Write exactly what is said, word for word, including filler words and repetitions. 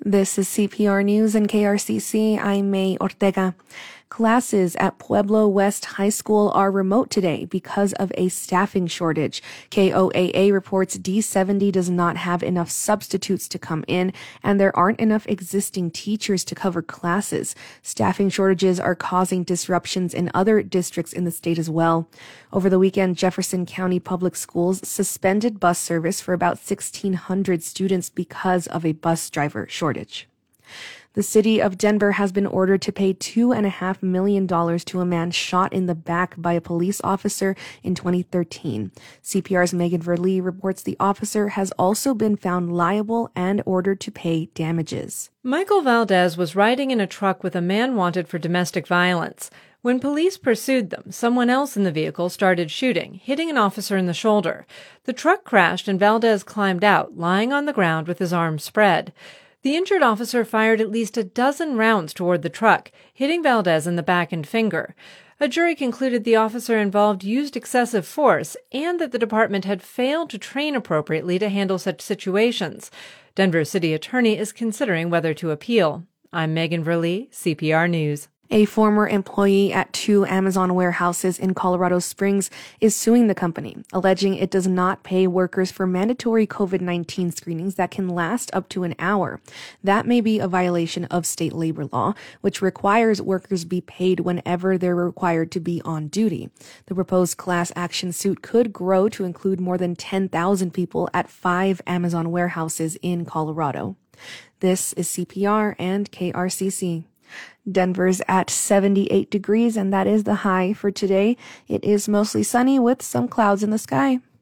This is C P R News and K R C C. I'm May Ortega. Classes at Pueblo West High School are remote today because of a staffing shortage. K O A A reports D seventy does not have enough substitutes to come in, and there aren't enough existing teachers to cover classes. Staffing shortages are causing disruptions in other districts in the state as well. Over the weekend, Jefferson County Public Schools suspended bus service for about sixteen hundred students because of a bus driver shortage. The city of Denver has been ordered to pay two and a half million dollars to a man shot in the back by a police officer in twenty thirteen. C P R's Megan Verlee reports the officer has also been found liable and ordered to pay damages. Michael Valdez was riding in a truck with a man wanted for domestic violence. When police pursued them, someone else in the vehicle started shooting, hitting an officer in the shoulder. The truck crashed and Valdez climbed out, lying on the ground with his arms spread. The injured officer fired at least a dozen rounds toward the truck, hitting Valdez in the back and finger. A jury concluded the officer involved used excessive force and that the department had failed to train appropriately to handle such situations. Denver's city attorney is considering whether to appeal. I'm Megan Verlee, C P R News. A former employee at two Amazon warehouses in Colorado Springs is suing the company, alleging it does not pay workers for mandatory COVID nineteen screenings that can last up to an hour. That may be a violation of state labor law, which requires workers be paid whenever they're required to be on duty. The proposed class action suit could grow to include more than ten thousand people at five Amazon warehouses in Colorado. This is C P R and K R C C. Denver's at seventy-eight degrees, and that is the high for today. It is mostly sunny with some clouds in the sky.